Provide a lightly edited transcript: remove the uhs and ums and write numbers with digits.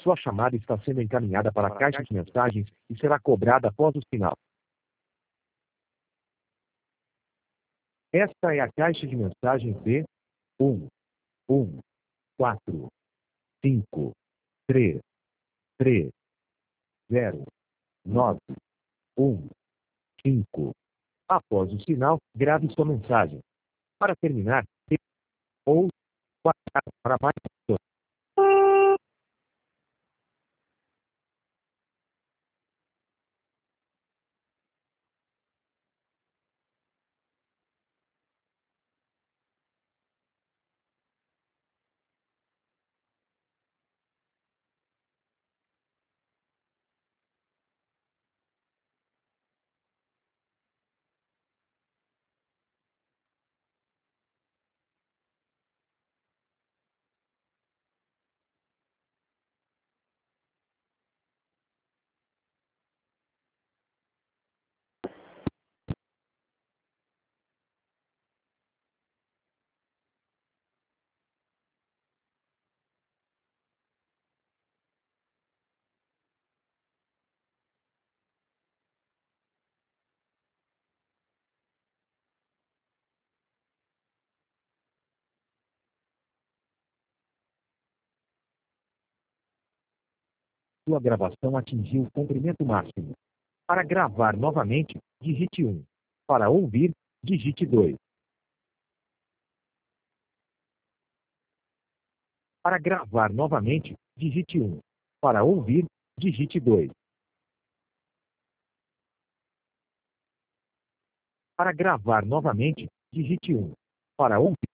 Sua chamada está sendo encaminhada para a caixa de mensagens e será cobrada após o sinal. Esta é a caixa de mensagens de 1, 1, 4, 5, 3, 3, 0, 9, 1, 5. Após o sinal, grave sua mensagem. Para terminar, ou para mais pessoas. Sua gravação atingiu o comprimento máximo. Para gravar novamente, digite 1. Para ouvir, digite 2. Para gravar novamente, digite 1. Para ouvir, digite 2. Para gravar novamente, digite 1. Para ouvir,